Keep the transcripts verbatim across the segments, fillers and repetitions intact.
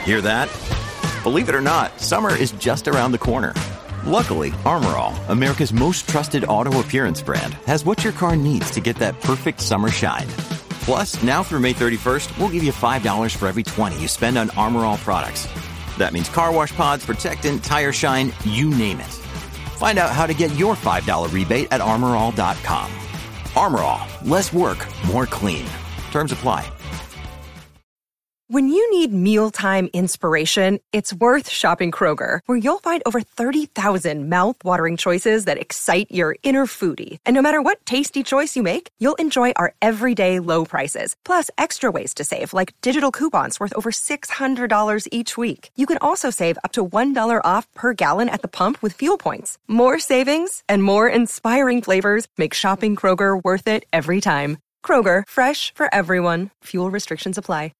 Hear that? Believe it or not, summer is just around the corner. Luckily, Armor All, America's most trusted auto appearance brand, has what your car needs to get that perfect summer shine. Plus, now through May thirty-first, we'll give you five dollars for every twenty you spend on Armor All products. That means car wash pods, protectant, tire shine, you name it. Find out how to get your five dollars rebate at armor all dot com. Armor All, less work, more clean. Terms apply. When you need mealtime inspiration, it's worth shopping Kroger, where you'll find over thirty thousand mouth-watering choices that excite your inner foodie. And no matter what tasty choice you make, you'll enjoy our everyday low prices, plus extra ways to save, like digital coupons worth over six hundred dollars each week. You can also save up to one dollar off per gallon at the pump with fuel points. More savings and more inspiring flavors make shopping Kroger worth it every time. Kroger, fresh for everyone. Fuel restrictions apply.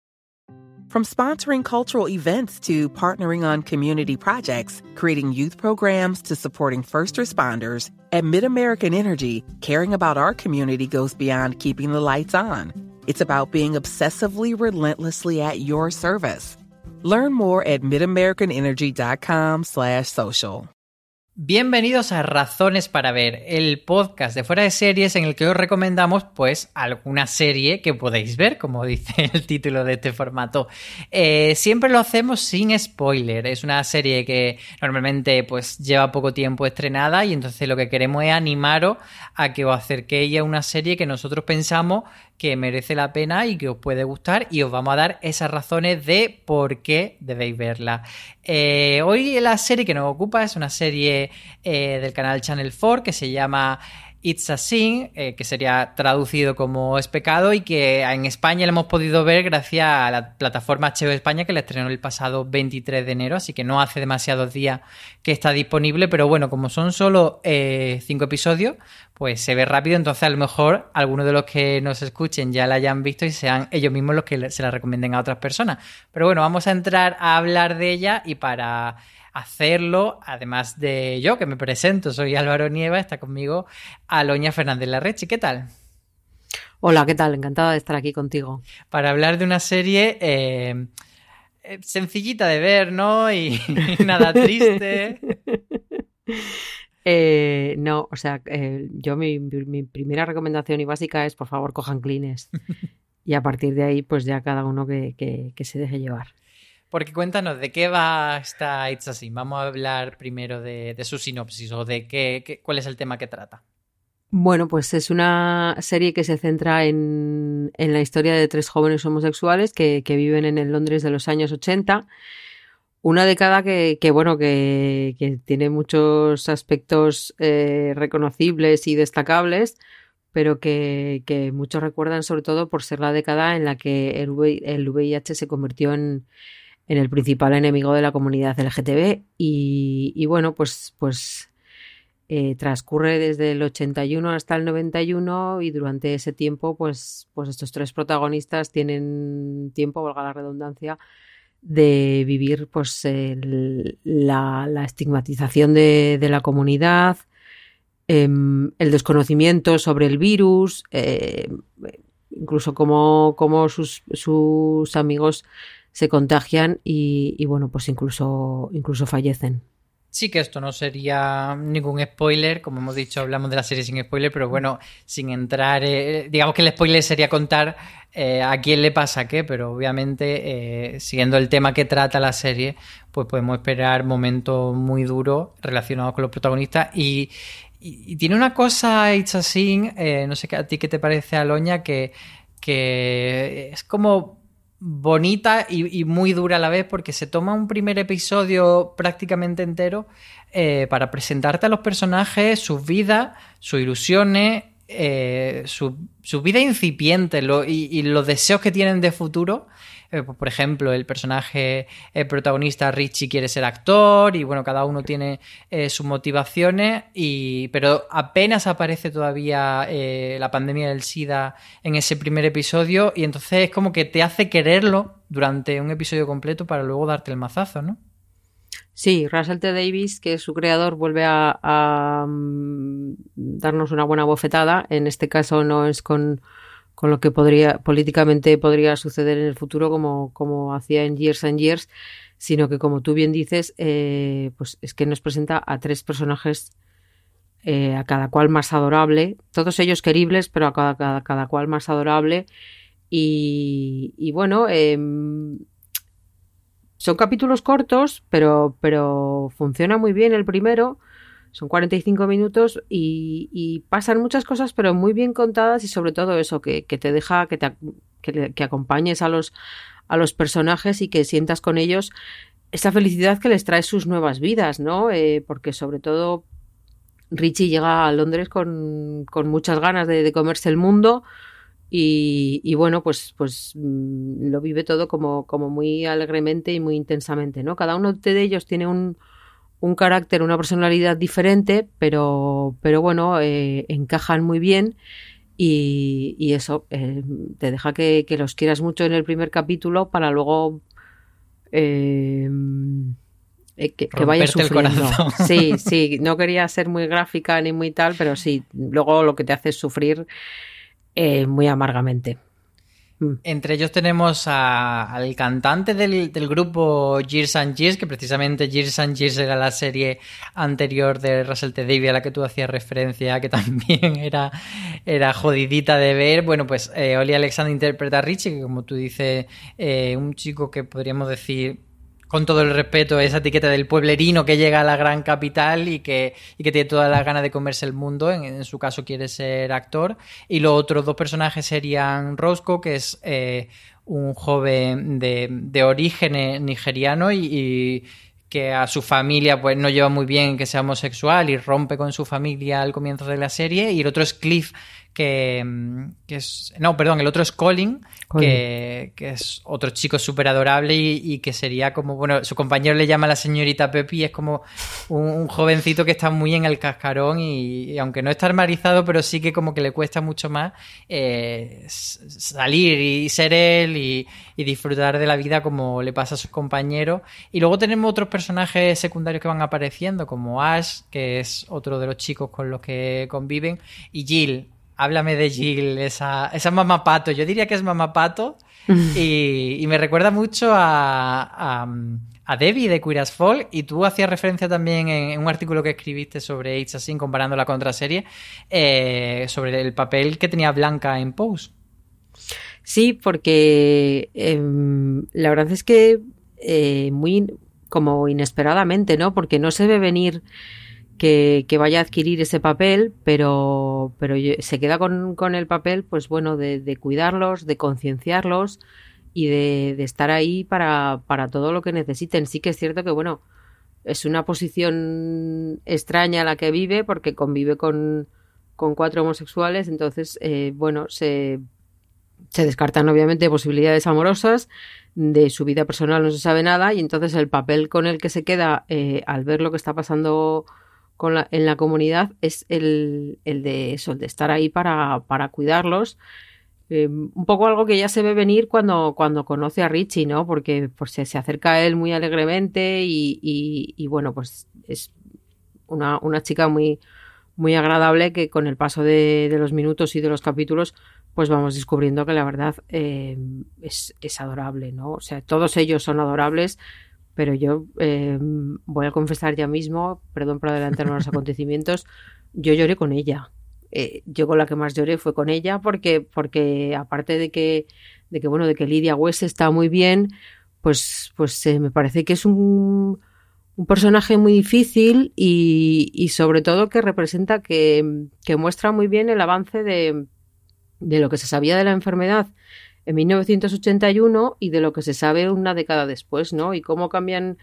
From sponsoring cultural events to partnering on community projects, creating youth programs to supporting first responders, at MidAmerican Energy, caring about our community goes beyond keeping the lights on. It's about being obsessively relentlessly at your service. Learn more at midamericanenergy.com slash social. Bienvenidos a Razones para Ver, el podcast de Fuera de Series en el que os recomendamos pues alguna serie que podéis ver, como dice el título de este formato. Eh, siempre lo hacemos sin spoiler, es una serie que normalmente pues lleva poco tiempo estrenada y entonces lo que queremos es animaros a que os acerquéis a una serie que nosotros pensamos que merece la pena y que os puede gustar y os vamos a dar esas razones de por qué debéis verla. Eh, hoy la serie que nos ocupa es una serie eh, del canal Channel cuatro que se llama It's a Sin, eh, que sería traducido como Es Pecado y que en España la hemos podido ver gracias a la plataforma H B O España que la estrenó el pasado veintitrés de enero, así que no hace demasiados días que está disponible, pero bueno, como son solo eh, cinco episodios, pues se ve rápido, entonces a lo mejor algunos de los que nos escuchen ya la hayan visto y sean ellos mismos los que se la recomienden a otras personas. Pero bueno, vamos a entrar a hablar de ella y para hacerlo, además de yo, que me presento, soy Álvaro Nieva, está conmigo Aloña Fernández Larrechi. ¿Qué tal? Hola, ¿qué tal? Encantada de estar aquí contigo. Para hablar de una serie eh, sencillita de ver, ¿no? Y, y nada triste. Eh, no, o sea, eh, yo mi, mi primera recomendación y básica es, por favor, cojan Kleenex. Y a partir de ahí, pues ya cada uno que, que, que se deje llevar. Porque cuéntanos, ¿de qué va esta It's a Sin? Vamos a hablar primero de, de su sinopsis o de qué, qué, cuál es el tema que trata. Bueno, pues es una serie que se centra en, en la historia de tres jóvenes homosexuales que, que viven en el Londres de los años ochenta. Una década que, que bueno, que, que tiene muchos aspectos eh, reconocibles y destacables, pero que, que muchos recuerdan sobre todo por ser la década en la que el, el V I H se convirtió en en el principal enemigo de la comunidad L G T B y, y bueno, pues, pues eh, transcurre desde el ochenta y uno hasta el noventa y uno y durante ese tiempo pues, pues estos tres protagonistas tienen tiempo, valga la redundancia, de vivir pues el, la, la estigmatización de, de la comunidad, eh, el desconocimiento sobre el virus, eh, incluso cómo, cómo sus, sus amigos se contagian y, y bueno, pues incluso, incluso fallecen. Sí, que esto no sería ningún spoiler, como hemos dicho, hablamos de la serie sin spoiler, pero bueno, sin entrar, eh, digamos que el spoiler sería contar eh, a quién le pasa qué, pero obviamente, eh, siguiendo el tema que trata la serie, pues podemos esperar momentos muy duros relacionados con los protagonistas y, y, y tiene una cosa, It's a Sin, eh, no sé a ti qué te parece, Aloña, que, que es como bonita y, y muy dura a la vez porque se toma un primer episodio prácticamente entero eh, para presentarte a los personajes, sus vidas, sus ilusiones, eh, su, su vida incipiente lo, y, y los deseos que tienen de futuro. Eh, por ejemplo, el personaje el protagonista Richie quiere ser actor y bueno, cada uno tiene eh, sus motivaciones, y, pero apenas aparece todavía eh, la pandemia del SIDA en ese primer episodio y entonces es como que te hace quererlo durante un episodio completo para luego darte el mazazo, ¿no? Sí, Russell T. Davies, que es su creador, vuelve a, a um, darnos una buena bofetada. En este caso no es con... con con lo que podría políticamente podría suceder en el futuro, como, como hacía en Years and Years, sino que, como tú bien dices, eh, pues es que nos presenta a tres personajes, eh, a cada cual más adorable, todos ellos queribles, pero a cada, cada, cada cual más adorable. Y, y bueno, eh, son capítulos cortos, pero, pero funciona muy bien el primero. Son cuarenta y cinco minutos y, y pasan muchas cosas, pero muy bien contadas, y sobre todo eso, que, que te deja que, te, que, que acompañes a los, a los personajes y que sientas con ellos esa felicidad que les trae sus nuevas vidas, ¿no? Eh, porque sobre todo Richie llega a Londres con, con muchas ganas de, de comerse el mundo y, y bueno, pues, pues lo vive todo como, como muy alegremente y muy intensamente, ¿no? Cada uno de ellos tiene un un carácter, una personalidad diferente, pero, pero bueno, eh, encajan muy bien y, y eso, eh, te deja que, que los quieras mucho en el primer capítulo para luego eh, eh, que, que vayas sufriendo. El corazón. Sí, sí, no quería ser muy gráfica ni muy tal, pero sí, luego lo que te hace es sufrir eh, muy amargamente. Entre ellos tenemos a, al cantante del, del grupo Years and Years, que precisamente Years and Years era la serie anterior de Russell T Davies a la que tú hacías referencia, que también era, era jodidita de ver. Bueno, pues eh, Oli Alexander interpreta a Richie, que como tú dices, eh, un chico que podríamos decir, con todo el respeto, esa etiqueta del pueblerino que llega a la gran capital y que, y que tiene todas las ganas de comerse el mundo. En, en su caso quiere ser actor. Y los otros dos personajes serían Roscoe, que es eh, un joven de, de origen nigeriano y, y que a su familia pues no lleva muy bien que sea homosexual y rompe con su familia al comienzo de la serie. Y el otro es Cliff, que, que es... No, perdón, el otro es Colin, Colin. Que, que es otro chico súper adorable y, y que sería como... Bueno, su compañero le llama la señorita Pepi y es como un, un jovencito que está muy en el cascarón y, y aunque no está armarizado, pero sí que como que le cuesta mucho más eh, salir y ser él y, y disfrutar de la vida como le pasa a sus compañeros. Y luego tenemos otros personajes secundarios que van apareciendo, como Ash, que es otro de los chicos con los que conviven, y Jill. Háblame de Jill, esa, esa mamá pato. Yo diría que es mamá pato y, y me recuerda mucho a, a, a Debbie de Queer as Folk, y tú hacías referencia también en, en un artículo que escribiste sobre It's a Sin, comparándola con otra serie, eh, sobre el papel que tenía Blanca en Pose. Sí, porque eh, la verdad es que eh, muy como inesperadamente, ¿no? Porque no se ve venir Que, que vaya a adquirir ese papel, pero, pero se queda con, con el papel, pues bueno, de, de cuidarlos, de concienciarlos y de, de estar ahí para, para todo lo que necesiten. Sí que es cierto que, bueno, es una posición extraña la que vive porque convive con, con cuatro homosexuales, entonces, eh, bueno, se, se descartan obviamente posibilidades amorosas, de su vida personal no se sabe nada y entonces el papel con el que se queda eh, al ver lo que está pasando con la, en la comunidad es el, el de eso, el de estar ahí para, para cuidarlos. Eh, un poco algo que ya se ve venir cuando, cuando conoce a Richie, ¿no? Porque pues, se, se acerca a él muy alegremente y, y, y bueno, pues es una, una chica muy, muy agradable que con el paso de, de los minutos y de los capítulos pues vamos descubriendo que la verdad eh, es, es adorable, ¿no? O sea, todos ellos son adorables. Pero yo eh, voy a confesar ya mismo, perdón por adelantarme a los acontecimientos, yo lloré con ella. Eh, yo con la que más lloré fue con ella porque, porque aparte de que, de que, bueno, de que Lydia West está muy bien, pues, pues eh, me parece que es un, un personaje muy difícil y, y sobre todo que representa, que, que muestra muy bien el avance de, de lo que se sabía de la enfermedad en mil novecientos ochenta y uno y de lo que se sabe una década después, ¿no? Y cómo cambian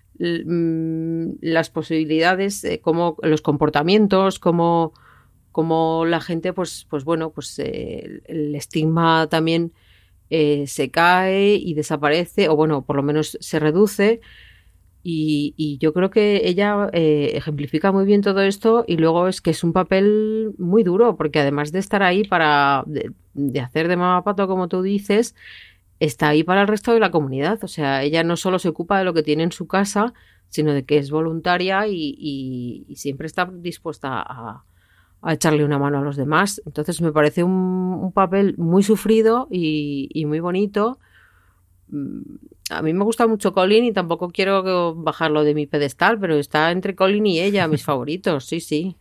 mm, las posibilidades, eh, cómo los comportamientos, cómo, cómo la gente, pues, pues bueno, pues eh, el estigma también eh, se cae y desaparece, o bueno, por lo menos se reduce. Y, y yo creo que ella eh, ejemplifica muy bien todo esto y luego es que es un papel muy duro porque además de estar ahí para de, de hacer de mamá pato como tú dices, está ahí para el resto de la comunidad. O sea, ella no solo se ocupa de lo que tiene en su casa, sino de que es voluntaria y, y, y siempre está dispuesta a, a echarle una mano a los demás. Entonces me parece un, un papel muy sufrido y, y muy bonito. A mí me gusta mucho Colin y tampoco quiero bajarlo de mi pedestal, pero está entre Colin y ella, mis favoritos, sí, sí.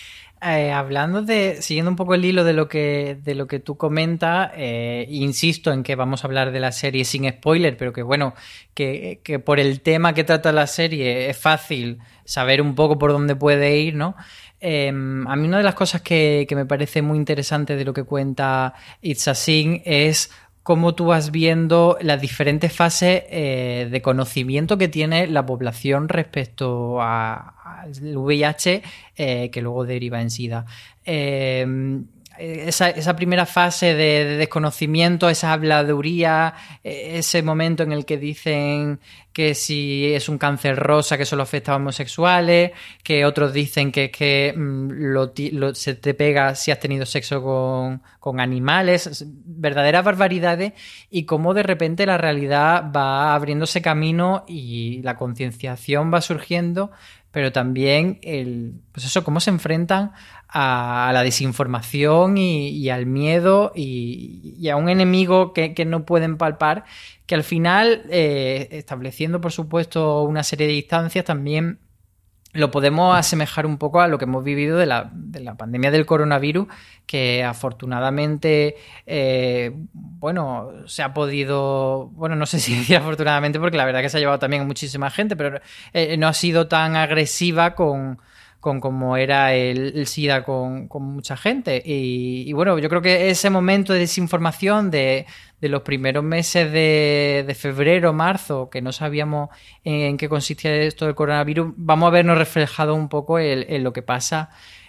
Eh, hablando de, siguiendo un poco el hilo de lo que, de lo que tú comentas, eh, insisto en que vamos a hablar de la serie sin spoiler, pero que bueno, que, que por el tema que trata la serie es fácil saber un poco por dónde puede ir, ¿no? Eh, a mí una de las cosas que, que me parece muy interesante de lo que cuenta It's a Sin es cómo tú vas viendo las diferentes fases eh, de conocimiento que tiene la población respecto a, al V I H, eh, que luego deriva en SIDA. Eh, esa, esa primera fase de, de desconocimiento, esa habladuría, ese momento en el que dicen que si es un cáncer rosa que solo afecta a homosexuales, que otros dicen que, que lo, lo, se te pega si has tenido sexo con, con animales, verdaderas barbaridades, y cómo de repente la realidad va abriéndose camino y la concienciación va surgiendo, pero también el, pues eso, cómo se enfrentan a, a la desinformación y, y al miedo y, y a un enemigo que, que no pueden palpar, que al final, eh, estableciendo por supuesto una serie de distancias, también lo podemos asemejar un poco a lo que hemos vivido de la, de la pandemia del coronavirus, que afortunadamente, eh, bueno, se ha podido, bueno, no sé si decir afortunadamente, porque la verdad que se ha llevado también a muchísima gente, pero eh, no ha sido tan agresiva con, con como era el, el SIDA con, con mucha gente. Y, y bueno, yo creo que ese momento de desinformación de, de los primeros meses de, de febrero, marzo, que no sabíamos en, en qué consistía esto del coronavirus, vamos a vernos reflejado un poco en, en lo que pasa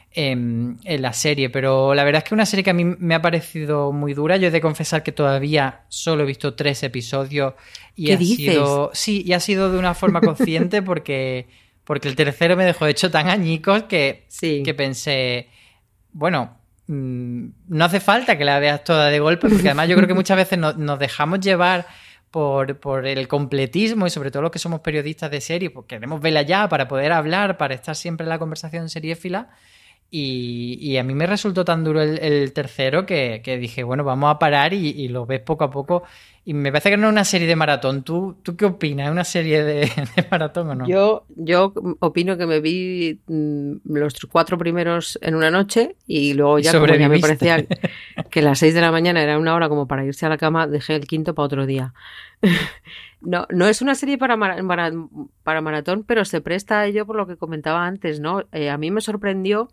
en, en la serie. Pero la verdad es que es una serie que a mí me ha parecido muy dura. Yo he de confesar que todavía solo he visto tres episodios y ¿Qué ha dices? sido, sí, y ha sido de una forma consciente porque porque el tercero me dejó hecho tan añicos que, Sí. que pensé, bueno, mmm, no hace falta que la veas toda de golpe, porque además yo creo que muchas veces nos, nos dejamos llevar por, por el completismo, y sobre todo los que somos periodistas de serie, pues queremos verla ya para poder hablar, para estar siempre en la conversación seriéfila. Y, y a mí me resultó tan duro el, el tercero que, que dije, bueno, vamos a parar y, y lo ves poco a poco. Y me parece que no es una serie de maratón. ¿Tú, tú qué opinas? ¿Es una serie de, de maratón o no? Yo, yo opino que me vi mmm, los cuatro primeros en una noche y luego ya, como ya me parecía que las seis de la mañana era una hora como para irse a la cama, dejé el quinto para otro día. No, no es una serie para, mara, para, para maratón, pero se presta a ello por lo que comentaba antes, ¿no? Eh, a mí me sorprendió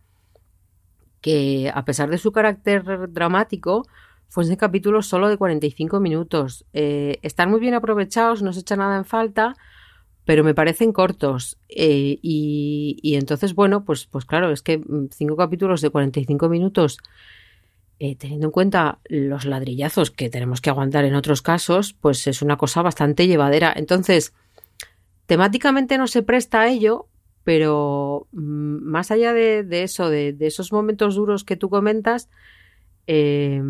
que, a pesar de su carácter dramático, fuesen capítulos solo de cuarenta y cinco minutos. Eh, están muy bien aprovechados, no se echa nada en falta, pero me parecen cortos. Eh, y, y entonces, bueno, pues, pues claro, es que cinco capítulos de cuarenta y cinco minutos, eh, teniendo en cuenta los ladrillazos que tenemos que aguantar en otros casos, pues es una cosa bastante llevadera. Entonces, temáticamente no se presta a ello, pero más allá de, de eso, de, de esos momentos duros que tú comentas, eh,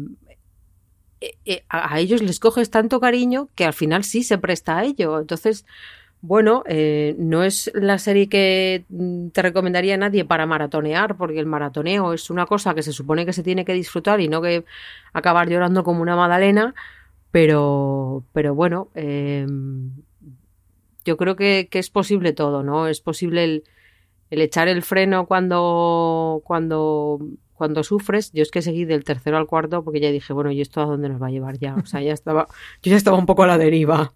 eh, a, a ellos les coges tanto cariño que al final sí se presta a ello. Entonces, bueno, eh, no es la serie que te recomendaría a nadie para maratonear, porque el maratoneo es una cosa que se supone que se tiene que disfrutar y no que acabar llorando como una magdalena, pero, pero bueno, eh, yo creo que, que es posible todo, ¿no? Es posible el, el echar el freno cuando, cuando, cuando sufres. Yo es que seguí del tercero al cuarto porque ya dije, bueno, ¿y esto a dónde nos va a llevar ya? O sea, ya estaba, yo ya estaba un poco a la deriva.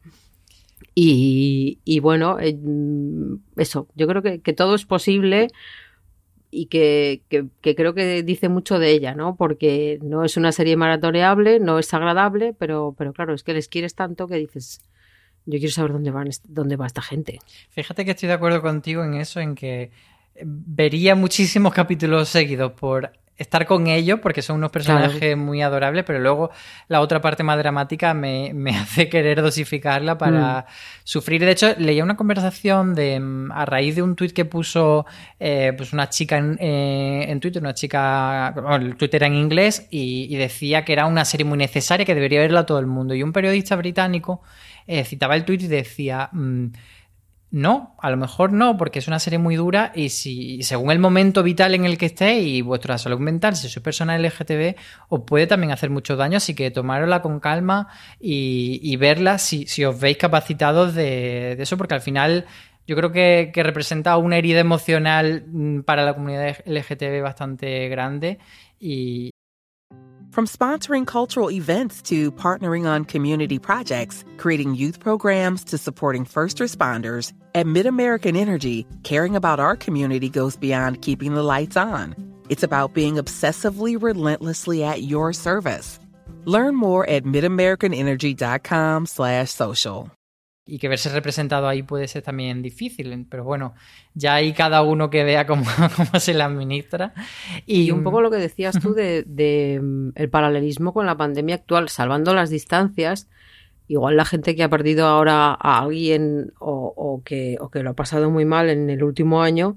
Y, y bueno, eh, eso, yo creo que, que todo es posible y que, que, que creo que dice mucho de ella, ¿no? Porque no es una serie maratoneable, no es agradable, pero, pero claro, es que les quieres tanto que dices, yo quiero saber dónde van, dónde va esta gente. Fíjate que estoy de acuerdo contigo en eso, en que vería muchísimos capítulos seguidos por estar con ellos, porque son unos personajes claro. muy adorables, pero luego la otra parte más dramática me, me hace querer dosificarla para mm. sufrir. De hecho, leía una conversación de a raíz de un tuit que puso eh, pues una chica en, eh, en Twitter, una chica, bueno, el Twitter era en inglés, y, y decía que era una serie muy necesaria, que debería verla todo el mundo. Y un periodista británico eh, citaba el tuit y decía... Mmm, No, a lo mejor no, porque es una serie muy dura y si según el momento vital en el que estéis y vuestra salud mental, si sois persona L G T B, os puede también hacer mucho daño, así que tomárosla con calma y, y verla si, si os veis capacitados de, de eso, porque al final yo creo que, que representa una herida emocional para la comunidad L G T B bastante grande y, From sponsoring cultural events to partnering on community projects, creating youth programs to supporting first responders, at MidAmerican Energy, caring about our community goes beyond keeping the lights on. It's about being obsessively relentlessly at your service. Learn more at midamericanenergy.com slash social. Y que verse representado ahí puede ser también difícil, pero bueno, ya hay cada uno que vea cómo, cómo se le administra. Y, y un poco lo que decías tú de, de el paralelismo con la pandemia actual, salvando las distancias, igual la gente que ha perdido ahora a alguien o, o, que, o que lo ha pasado muy mal en el último año,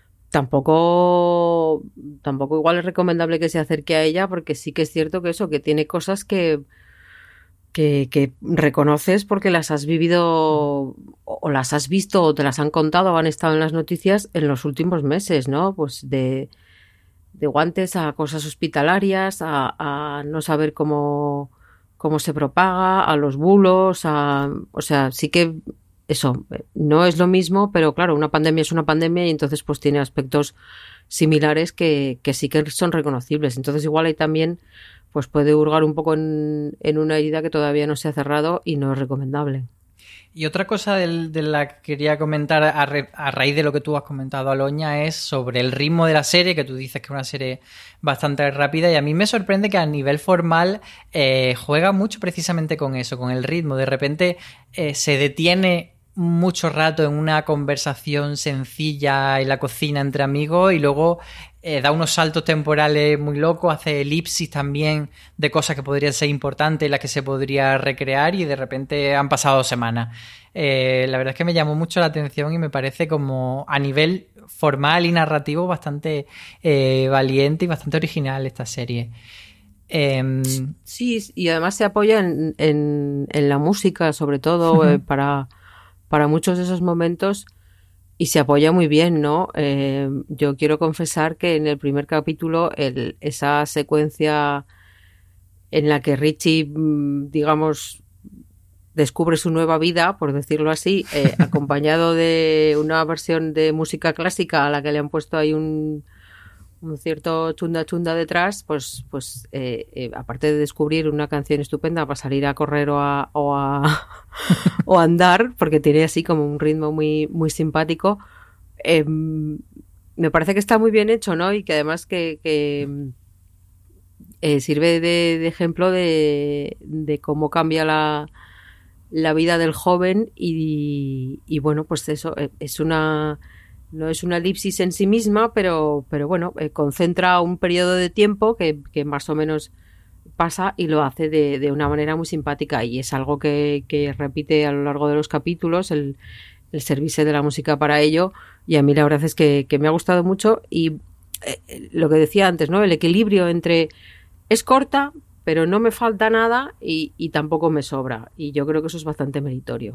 tampoco, tampoco igual es recomendable que se acerque a ella, porque sí que es cierto que eso, que tiene cosas que... Que, que reconoces porque las has vivido o las has visto o te las han contado o han estado en las noticias en los últimos meses, ¿no? Pues de, de guantes a cosas hospitalarias, a, a no saber cómo, cómo se propaga, a los bulos, a, o sea, sí que eso no es lo mismo, pero claro, una pandemia es una pandemia y entonces pues tiene aspectos similares que, que sí que son reconocibles. Entonces igual hay también pues puede hurgar un poco en, en una herida que todavía no se ha cerrado y no es recomendable. Y otra cosa de, de la que quería comentar a, re, a raíz de lo que tú has comentado, Aloña, es sobre el ritmo de la serie, que tú dices que es una serie bastante rápida, y a mí me sorprende que a nivel formal eh, juega mucho precisamente con eso, con el ritmo. De repente eh, se detiene mucho rato en una conversación sencilla en la cocina entre amigos y luego eh, da unos saltos temporales muy locos, hace elipsis también de cosas que podrían ser importantes, en las que se podría recrear y de repente han pasado semanas. Eh, la verdad es que me llamó mucho la atención y me parece como a nivel formal y narrativo bastante eh, valiente y bastante original esta serie. Eh, sí, y además se apoya en, en, en la música, sobre todo uh-huh. eh, para... para muchos de esos momentos y se apoya muy bien, ¿no? Eh, yo quiero confesar que en el primer capítulo el, esa secuencia en la que Richie, digamos, descubre su nueva vida, por decirlo así, eh, acompañado de una versión de música clásica a la que le han puesto ahí un, un cierto chunda chunda detrás, pues, pues eh, eh, aparte de descubrir una canción estupenda para salir a correr o a, o a, o a andar, porque tiene así como un ritmo muy, muy simpático, eh, me parece que está muy bien hecho, ¿no? Y que además que, que eh, sirve de, de ejemplo de, de cómo cambia la, la vida del joven y, y bueno, pues eso, es una... No es una elipsis en sí misma, pero, pero bueno, eh, concentra un periodo de tiempo que, que más o menos pasa y lo hace de, de una manera muy simpática y es algo que, que repite a lo largo de los capítulos, el, el servirse de la música para ello, y a mí la verdad es que, que me ha gustado mucho y eh, lo que decía antes, ¿no? El equilibrio entre es corta, pero no me falta nada y, y tampoco me sobra, y yo creo que eso es bastante meritorio.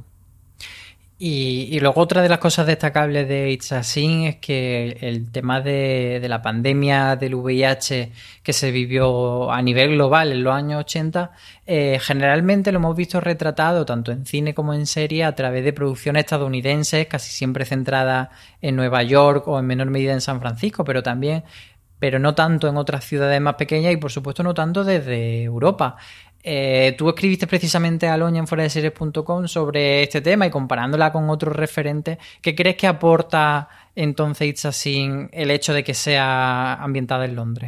Y, y luego otra de las cosas destacables de It's a Sin es que el tema de, de la pandemia del V I H que se vivió a nivel global en los años ochenta, eh, generalmente lo hemos visto retratado tanto en cine como en serie a través de producciones estadounidenses, casi siempre centradas en Nueva York o en menor medida en San Francisco, pero también, pero no tanto en otras ciudades más pequeñas y por supuesto no tanto desde Europa. Eh, tú escribiste precisamente a Aloña en fuera de series punto com sobre este tema y comparándola con otros referentes, ¿qué crees que aporta entonces It's a Sin el hecho de que sea ambientada en Londres?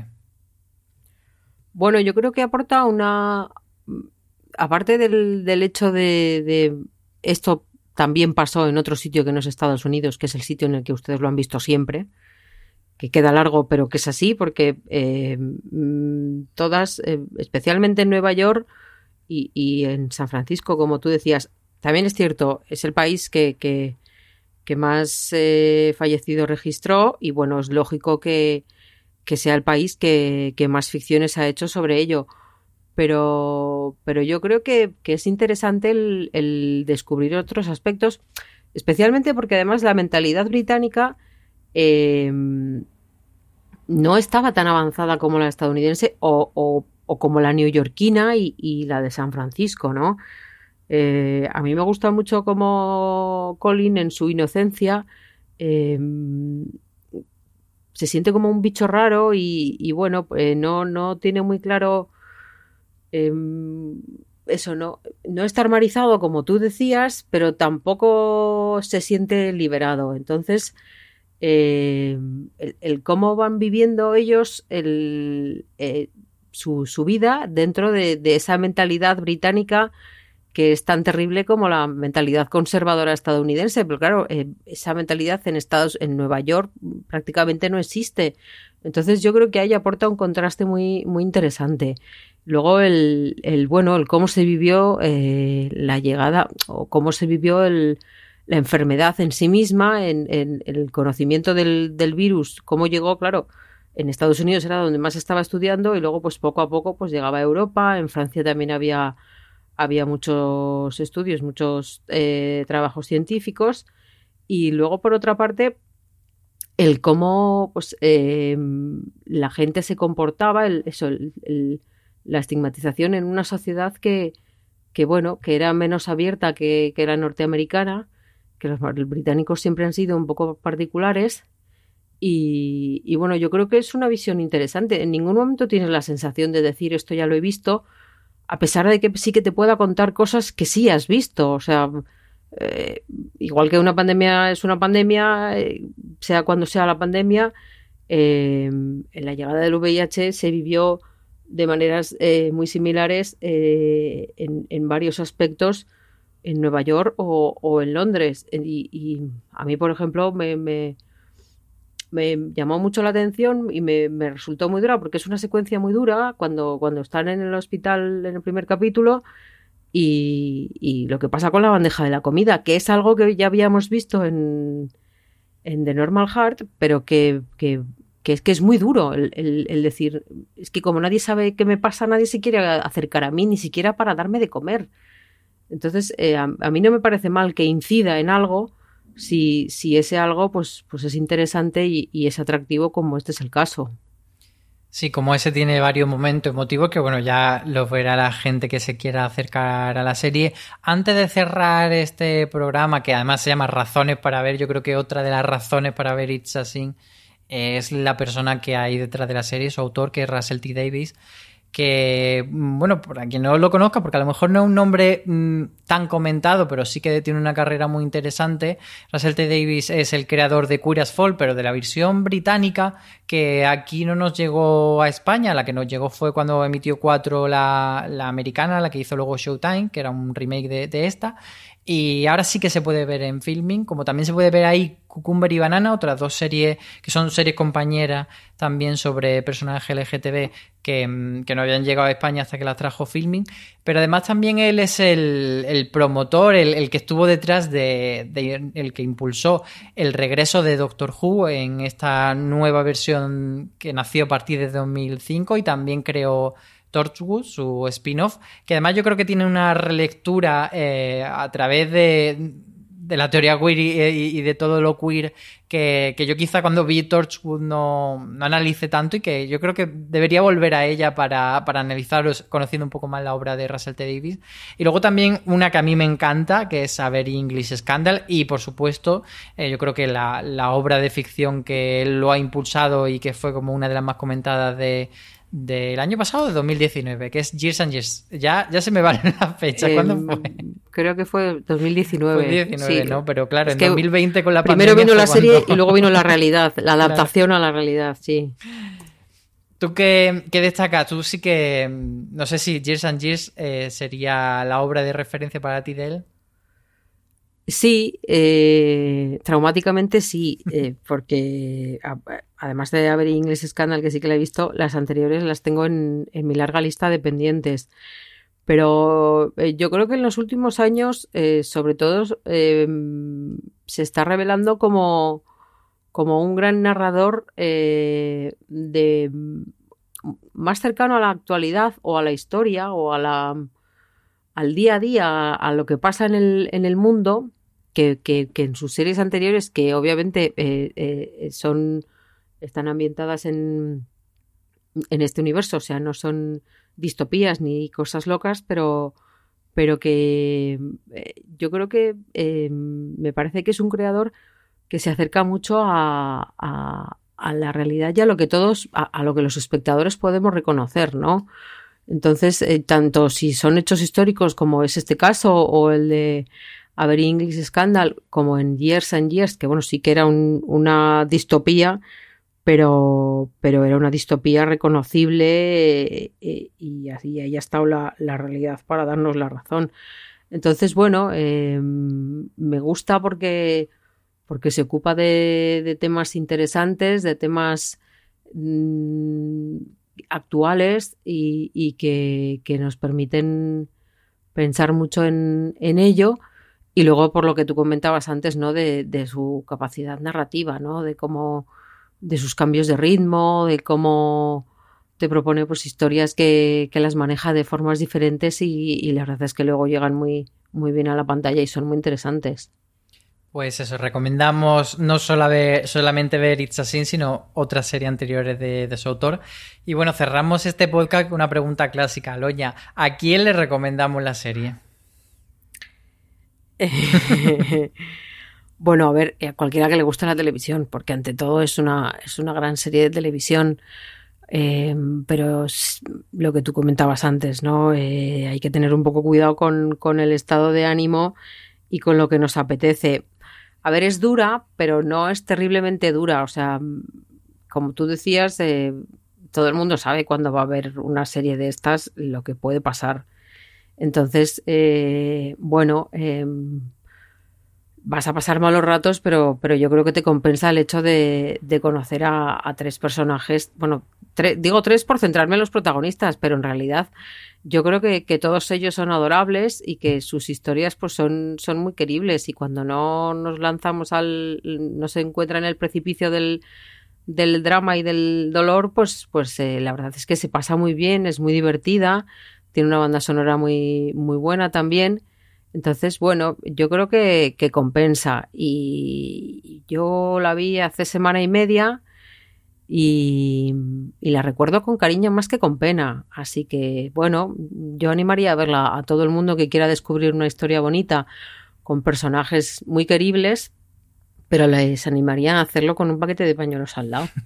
Bueno, yo creo que aporta una... Aparte del, del hecho de, de esto también pasó en otro sitio que no es Estados Unidos, que es el sitio en el que ustedes lo han visto siempre, que queda largo, pero que es así, porque eh, todas, eh, especialmente en Nueva York y, y en San Francisco, como tú decías, también es cierto, es el país que, que, que más eh, fallecidos registró y bueno, es lógico que, que sea el país que, que más ficciones ha hecho sobre ello. Pero, pero yo creo que, que es interesante el, el descubrir otros aspectos. Especialmente porque además la mentalidad británica eh, no estaba tan avanzada como la estadounidense o, o, o como la neoyorquina y, y la de San Francisco, ¿no? Eh, a mí me gusta mucho como Colin, en su inocencia, eh, se siente como un bicho raro y, y bueno, eh, no, no tiene muy claro eh, eso, no, no está armarizado como tú decías, pero tampoco se siente liberado. Entonces, eh, el, el cómo van viviendo ellos el, eh, su, su vida dentro de, de esa mentalidad británica que es tan terrible como la mentalidad conservadora estadounidense, pero claro, eh, esa mentalidad en Estados, en Nueva York prácticamente no existe. Entonces yo creo que ahí aporta un contraste muy, muy interesante. Luego el, el bueno, el cómo se vivió eh, la llegada o cómo se vivió el, la enfermedad en sí misma, en, en, en el conocimiento del, del virus, cómo llegó, claro. En Estados Unidos era donde más estaba estudiando y luego pues poco a poco pues llegaba a Europa. En Francia también había había muchos estudios, muchos eh, trabajos científicos y luego por otra parte el cómo pues eh, la gente se comportaba, el, eso, el, el, la estigmatización en una sociedad que, que bueno, que era menos abierta que, que la norteamericana, que los, los británicos siempre han sido un poco particulares. Y, y bueno, yo creo que es una visión interesante. En ningún momento tienes la sensación de decir esto ya lo he visto, a pesar de que sí que te pueda contar cosas que sí has visto. O sea, eh, igual que una pandemia es una pandemia, eh, sea cuando sea la pandemia, eh, en la llegada del V I H se vivió de maneras eh, muy similares eh, en, en varios aspectos en Nueva York o, o en Londres. Y, y a mí, por ejemplo, me... me me llamó mucho la atención y me, me resultó muy dura porque es una secuencia muy dura cuando, cuando están en el hospital en el primer capítulo y, y lo que pasa con la bandeja de la comida, que es algo que ya habíamos visto en, en The Normal Heart, pero que, que, que es que es muy duro el, el, el decir, es que como nadie sabe qué me pasa, nadie se quiere acercar a mí, ni siquiera para darme de comer. Entonces, eh, a, a mí no me parece mal que incida en algo Si, si ese algo pues, pues es interesante y, y es atractivo, como este es el caso. Sí, como ese tiene varios momentos emotivos que, bueno, ya lo verá la gente que se quiera acercar a la serie. Antes de cerrar este programa, que además se llama Razones para ver, yo creo que otra de las razones para ver It's a Sin es la persona que hay detrás de la serie, su autor, que es Russell T Davies, que, bueno, para quien no lo conozca, porque a lo mejor no es un nombre mmm, tan comentado, pero sí que tiene una carrera muy interesante. Russell T Davies es el creador de Queer as Folk, pero de la versión británica, que aquí no nos llegó a España. La que nos llegó fue cuando emitió cuatro la, la americana, la que hizo luego Showtime, que era un remake de, de esta. Y ahora sí que se puede ver en Filming, como también se puede ver ahí Cucumber y Banana, otras dos series que son series compañeras también sobre personajes L G T B que, que no habían llegado a España hasta que las trajo Filming. Pero además también él es el, el promotor, el, el que estuvo detrás de, de el que impulsó el regreso de Doctor Who en esta nueva versión que nació a partir de dos mil cinco y también creó Torchwood, su spin-off, que además yo creo que tiene una relectura eh, a través de, de la teoría queer y, y, y de todo lo queer que, que yo quizá cuando vi Torchwood no, no analicé tanto y que yo creo que debería volver a ella para, para analizarlo, conociendo un poco más la obra de Russell T Davies. Y luego también una que a mí me encanta, que es A Very English Scandal, y por supuesto eh, yo creo que la, la obra de ficción que él lo ha impulsado y que fue como una de las más comentadas de del año pasado, de dos mil diecinueve, que es Years and Years. Ya, ya se me van las fechas. ¿Cuándo eh, fue? Creo que fue dos mil diecinueve. Fue diecinueve, sí. ¿No? Pero claro, es en dos mil veinte con la primero pandemia. Primero vino la cuando... serie y luego vino la realidad, la adaptación claro. a la realidad, sí. ¿Tú qué, qué destacas? Tú sí que... No sé si Years and Years eh, sería la obra de referencia para ti de él. Sí, eh, traumáticamente sí, eh, porque a, además de haber English Scandal, que sí que la he visto, las anteriores las tengo en, en mi larga lista de pendientes. Pero eh, yo creo que en los últimos años, eh, sobre todo, eh, se está revelando como, como un gran narrador eh, de más cercano a la actualidad o a la historia o a la, al día a día, a lo que pasa en el, en el mundo, que, que, que en sus series anteriores, que obviamente eh, eh, son están ambientadas en, en este universo, o sea, no son distopías ni cosas locas, pero, pero que eh, yo creo que eh, me parece que es un creador que se acerca mucho a, a, a la realidad y a lo que todos, a, a lo que los espectadores podemos reconocer, ¿no? Entonces, eh, tanto si son hechos históricos como es este caso, o el de A Very English Scandal, como en Years and Years, que bueno, sí que era un, una distopía, pero, pero era una distopía reconocible eh, y así ahí ha estado la, la realidad para darnos la razón. Entonces, bueno, eh, me gusta porque, porque se ocupa de, de temas interesantes, de temas mmm, actuales y, y que, que nos permiten pensar mucho en, en ello. Y luego, por lo que tú comentabas antes, ¿no? De, de su capacidad narrativa, ¿no? De cómo, de sus cambios de ritmo, de cómo te propone pues historias que, que las maneja de formas diferentes y, y la verdad es que luego llegan muy, muy bien a la pantalla y son muy interesantes. Pues eso, recomendamos no solo ver, solamente ver It's a Sin, sino otras series anteriores de, de su autor. Y bueno, cerramos este podcast con una pregunta clásica. Aloña, ¿a quién le recomendamos la serie? Bueno, a ver, a cualquiera que le guste la televisión, porque ante todo es una, es una gran serie de televisión, eh, pero es lo que tú comentabas antes, ¿no? Eh, hay que tener un poco cuidado con, con el estado de ánimo y con lo que nos apetece. A ver, es dura, pero no es terriblemente dura. O sea, como tú decías, eh, todo el mundo sabe cuando va a haber una serie de estas lo que puede pasar. Entonces, eh, bueno, eh, vas a pasar malos ratos, pero, pero yo creo que te compensa el hecho de, de conocer a, a tres personajes. Bueno, tre- digo tres por centrarme en los protagonistas, pero en realidad yo creo que, que todos ellos son adorables y que sus historias pues son, son muy queribles, y cuando no nos lanzamos al, no se encuentra en el precipicio del, del drama y del dolor, pues, pues eh, la verdad es que se pasa muy bien, es muy divertida, tiene una banda sonora muy, muy buena también. Entonces, bueno, yo creo que, que compensa, y yo la vi hace semana y media y, y la recuerdo con cariño más que con pena, así que bueno, yo animaría a verla a todo el mundo que quiera descubrir una historia bonita con personajes muy queribles, pero les animaría a hacerlo con un paquete de pañuelos al lado.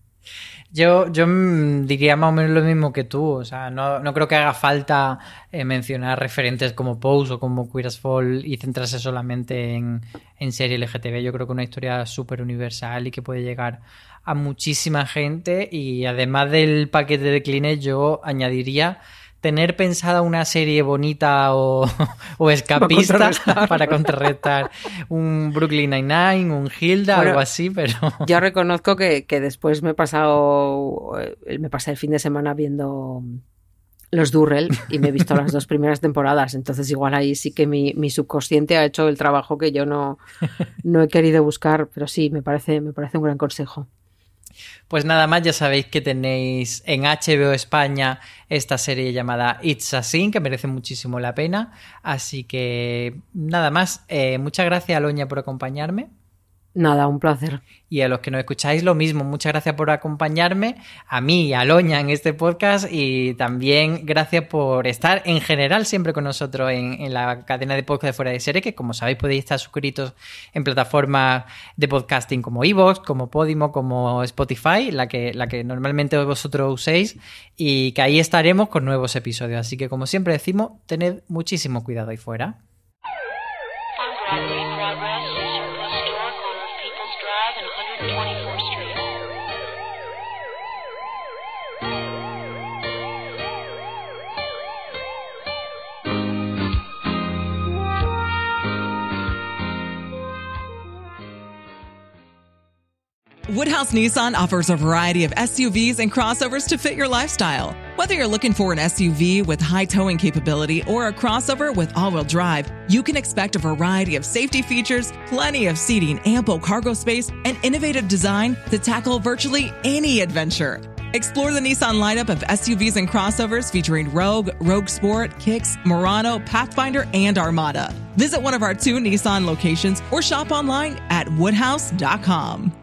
Yo, yo diría más o menos lo mismo que tú, o sea, no, no creo que haga falta eh, mencionar referentes como Pose o como Queer as Folk y centrarse solamente en, en serie L G T B. Yo creo que es una historia súper universal y que puede llegar a muchísima gente, y además del paquete de Kleenex yo añadiría tener pensada una serie bonita o, o escapista para contrarrestar. para contrarrestar un Brooklyn Nine-Nine, un Hilda, bueno, algo así, pero... Yo reconozco que, que después me he pasado, me pasé el fin de semana viendo Los Durrell y me he visto las dos primeras temporadas, entonces igual ahí sí que mi, mi subconsciente ha hecho el trabajo que yo no, no he querido buscar, pero sí, me parece, me parece un gran consejo. Pues nada más, ya sabéis que tenéis en H B O España esta serie llamada It's a Sin, que merece muchísimo la pena. Así que nada más, eh, muchas gracias, Aloña, por acompañarme. Nada, un placer. Y a los que nos escucháis lo mismo, muchas gracias por acompañarme, a mí y a Aloña en este podcast, y también gracias por estar en general siempre con nosotros en, en la cadena de podcast de Fuera de Serie, que como sabéis podéis estar suscritos en plataformas de podcasting como iVoox, como Podimo, como Spotify, la que, la que normalmente vosotros uséis, y que ahí estaremos con nuevos episodios. Así que como siempre decimos, tened muchísimo cuidado ahí fuera. Woodhouse Nissan offers a variety of S U Vs and crossovers to fit your lifestyle. Whether you're looking for an S U V with high towing capability or a crossover with all-wheel drive, you can expect a variety of safety features, plenty of seating, ample cargo space, and innovative design to tackle virtually any adventure. Explore the Nissan lineup of S U Vs and crossovers featuring Rogue, Rogue Sport, Kicks, Murano, Pathfinder, and Armada. Visit one of our two Nissan locations or shop online at woodhouse dot com.